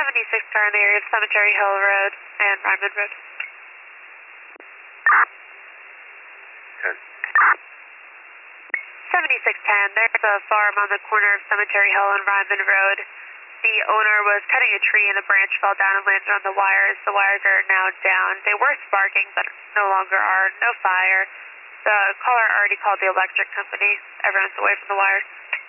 76 car in the area of Cemetery Hill Road and Ryman Road. 10. 7610, there's a farm on the corner of Cemetery Hill and Ryman Road. The owner was cutting a tree and a branch fell down and landed on the wires. The wires are now down. They were sparking, but no longer are. No fire. The caller already called the electric company. Everyone's away from the wires.